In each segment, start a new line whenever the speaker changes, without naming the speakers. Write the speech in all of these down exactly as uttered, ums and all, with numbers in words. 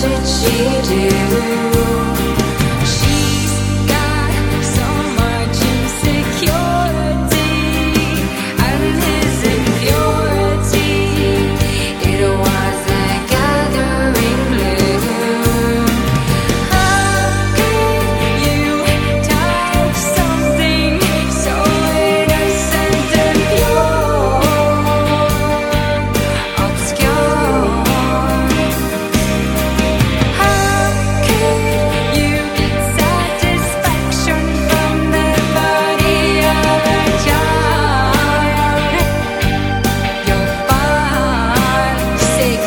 should she do? She's got so much insecurity, and his impurity, it was a gathering gloom. How could you touch something so innocent and pure, obscure? How could you get satisfaction from the body of a child? You're far sick.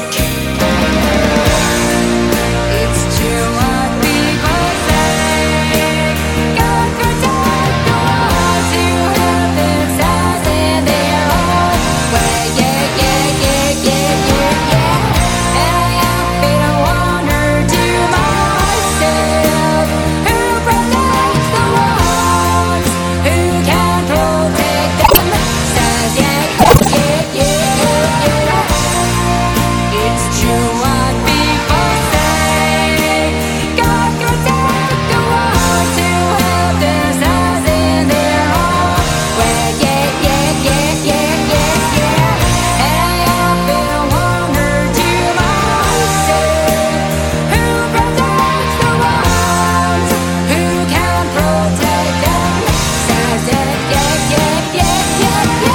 It's true what people say. God protect the ones who have themselves in their own way. Yeah, yeah, yeah, yeah, yeah, yeah. And I've been a wonder to myself, who protects the ones who can protect themselves. Yeah, yeah, yeah, yeah, yeah. It's true what people say. God protect the ones who have themselves in their own way. Yeah, yeah, yeah, yeah, yeah, yeah. And I've been a wonder to myself, who protects the ones who can protect themselves. Yeah, yeah, yeah, yeah, yeah,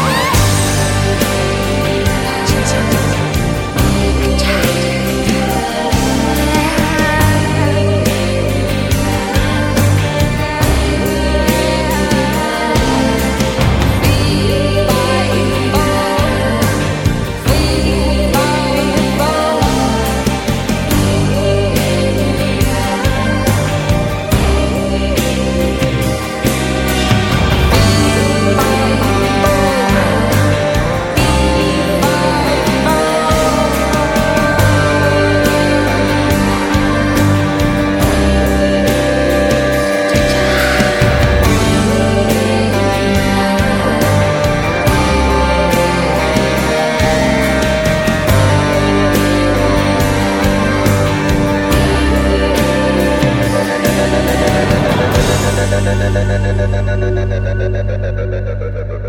Thank you.